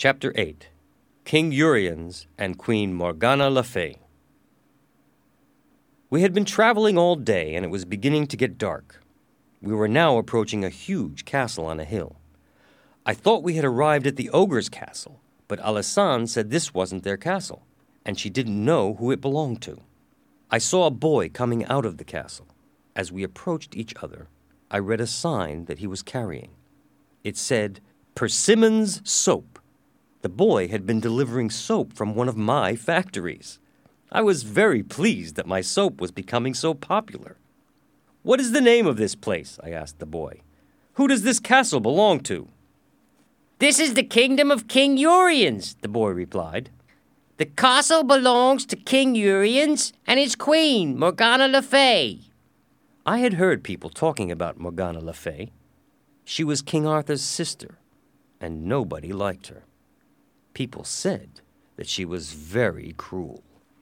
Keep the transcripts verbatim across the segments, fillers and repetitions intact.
Chapter eight. King Uriens and Queen Morgana Le Fay. We had been traveling all day, and it was beginning to get dark. We were now approaching a huge castle on a hill. I thought we had arrived at the ogre's castle, but Alisande said this wasn't their castle, and she didn't know who it belonged to. I saw a boy coming out of the castle. As we approached each other, I read a sign that he was carrying. It said, Persimmon's Soap. The boy had been delivering soap from one of my factories. I was very pleased that my soap was becoming so popular. "What is the name of this place?" I asked the boy. "Who does this castle belong to?" "This is the kingdom of King Uriens," the boy replied. "The castle belongs to King Uriens and his queen, Morgana Le Fay." I had heard people talking about Morgana Le Fay. She was King Arthur's sister, and nobody liked her. People said that she was very cruel.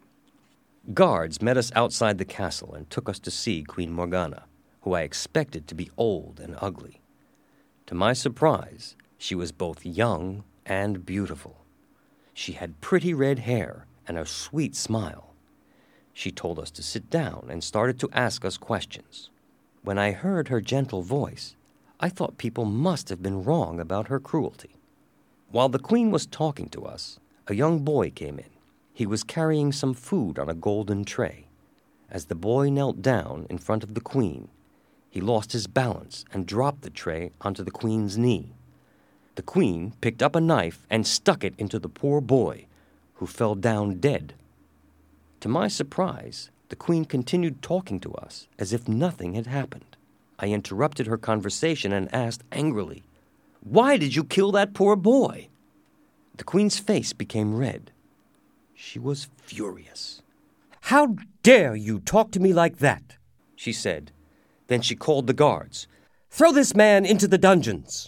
Guards met us outside the castle and took us to see Queen Morgana, who I expected to be old and ugly. To my surprise, she was both young and beautiful. She had pretty red hair and a sweet smile. She told us to sit down and started to ask us questions. When I heard her gentle voice, I thought people must have been wrong about her cruelty. While the queen was talking to us, a young boy came in. He was carrying some food on a golden tray. As the boy knelt down in front of the queen, he lost his balance and dropped the tray onto the queen's knee. The queen picked up a knife and stuck it into the poor boy, who fell down dead. To my surprise, the queen continued talking to us as if nothing had happened. I interrupted her conversation and asked angrily, "Why did you kill that poor boy?" The queen's face became red. She was furious. "How dare you talk to me like that?" she said. Then she called the guards. "Throw this man into the dungeons."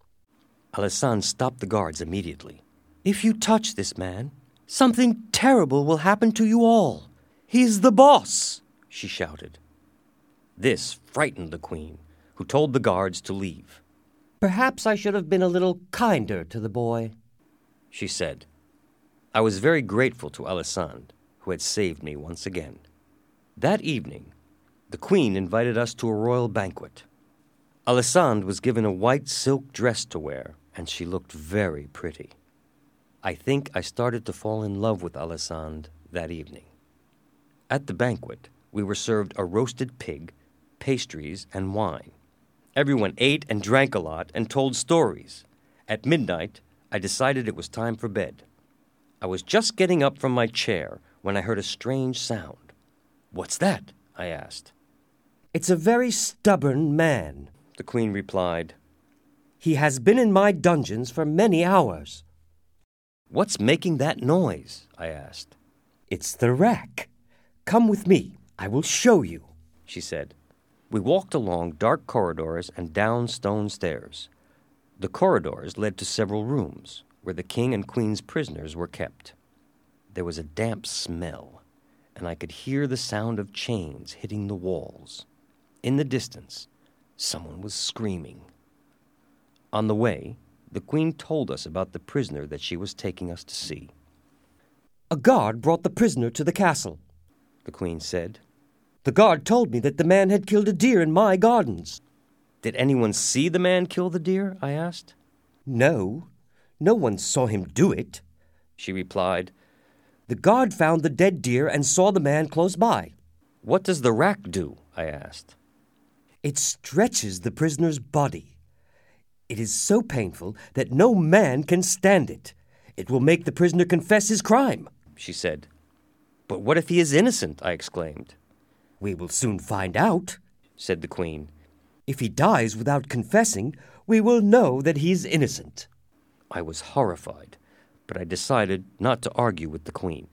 Alisande stopped the guards immediately. "If you touch this man, something terrible will happen to you all. He's the boss," she shouted. This frightened the queen, who told the guards to leave. "Perhaps I should have been a little kinder to the boy," she said. I was very grateful to Alisande, who had saved me once again. That evening, the queen invited us to a royal banquet. Alisande was given a white silk dress to wear, and she looked very pretty. I think I started to fall in love with Alisande that evening. At the banquet, we were served a roasted pig, pastries, and wine. Everyone ate and drank a lot and told stories. At midnight, I decided it was time for bed. I was just getting up from my chair when I heard a strange sound. "What's that?" I asked. "It's a very stubborn man," the queen replied. "He has been in my dungeons for many hours." "What's making that noise?" I asked. "It's the rack. Come with me. I will show you," she said. We walked along dark corridors and down stone stairs. The corridors led to several rooms, where the king and queen's prisoners were kept. There was a damp smell, and I could hear the sound of chains hitting the walls. In the distance, someone was screaming. On the way, the queen told us about the prisoner that she was taking us to see. "A guard brought the prisoner to the castle," the queen said. "The guard told me that the man had killed a deer in my gardens." "Did anyone see the man kill the deer?" I asked. "No. No one saw him do it," she replied. "The guard found the dead deer and saw the man close by." "What does the rack do?" I asked. "It stretches the prisoner's body. It is so painful that no man can stand it. It will make the prisoner confess his crime," she said. "But what if he is innocent?" I exclaimed. "We will soon find out," said the queen. "If he dies without confessing, we will know that he is innocent." I was horrified, but I decided not to argue with the queen.